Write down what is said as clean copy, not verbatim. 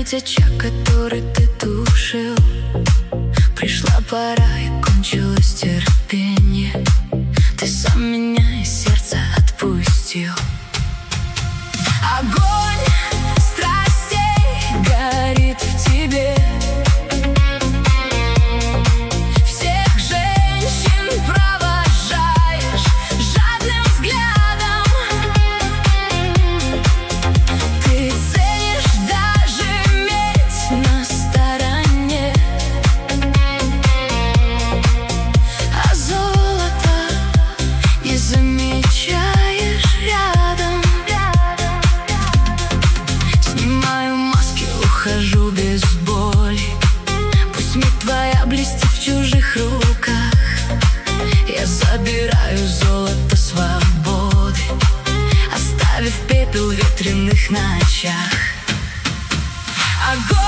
нить очаг, который ты тушил. Пришла пора и кончилось терпение. Ты сам меня из сердца отпустил. Огонь страстей горит в тебе. Всех женщин провожаешь жадным взглядом. Ты ценишь даже медь на стороне, а золото не замечаешь рядом. Снимаю маски, ухожу без боли. Пусть медь твоя блестит в чужих руках. Я забираю золото свободы, оставив пепел в ветреных ночах. Огонь